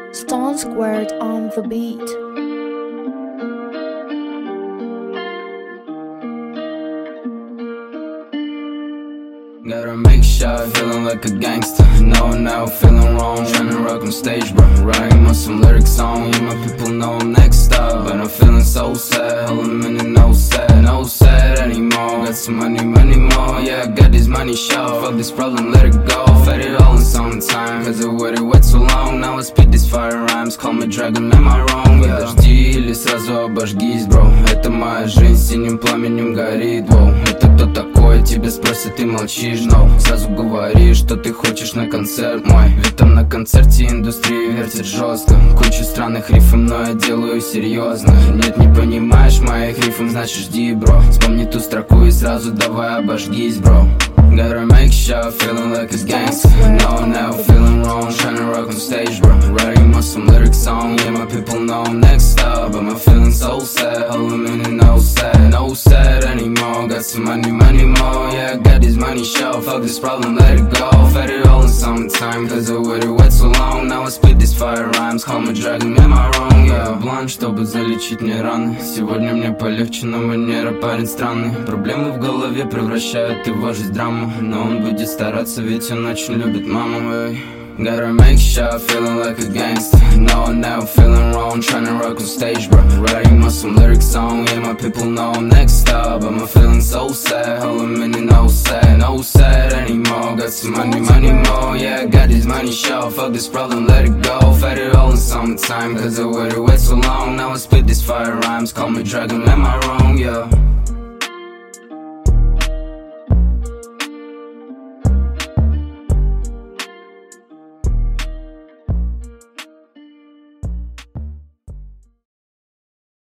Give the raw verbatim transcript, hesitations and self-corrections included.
Stone Squared on the beat. Gotta make sure feeling like a gangster. No, now feeling wrong. Tryna rock on stage, bro. Writing on some lyrics on. Yeah, my people know I'm next up. But I'm feeling so sad. Hold a minute, no sad, no sad anymore. Got some money, money more. Yeah, I got this money show. Fuck this problem, let it go. Fed it all in summertime. Cause I waited way too long. Now I spit these fire rhymes. Call me dragon, am I wrong? Подожди или сразу обожгись, бро. Это моя жизнь, синим пламенем горит, воу. Это кто такой? Тебя спросят, ты молчишь, но сразу говори, что ты хочешь на концерт мой. Ведь там на концерте индустрия вертит жестко. Кучу странных рифм, но я делаю серьезно. Нет, не понимаешь моих рифм, значит жди, бро. Вспомни ту строку и сразу давай обожгись, бро. Gotta make sure feeling like a gangster. No, now feeling wrong, tryna rock on stage, bro. Writing on some lyrics song, yeah, my people know I'm next up. But I'm feeling so sad, hold a minute, no sad, no sad anymore. Got some money, money more, yeah, I got this money show. Fuck this problem, let it go. Fed it all in summertime, cause I waited way too long. Now I spit these fire rhymes, call me dragon, am I wrong? Yeah, бланк, чтобы залечить мне раны. Сегодня мне полегче, но манера парень странный. Проблемы в голове превращают его жизнь в драму. Но он будет стараться, ведь он очень любит маму, эй. Gotta make sure feeling like a gangster. No, now feeling wrong, tryna rock on stage, bro. Writing on some lyrics song, yeah, my people know I'm next up. But I'm feeling so sad, hold a minute, no sad, no sad anymore. Got some money, money more, yeah, I got this money show. Fuck this problem, let it go. Fed it all in summertime, cause I waited way too long. Now I spit these fire rhymes, call me dragon, am I wrong, yeah.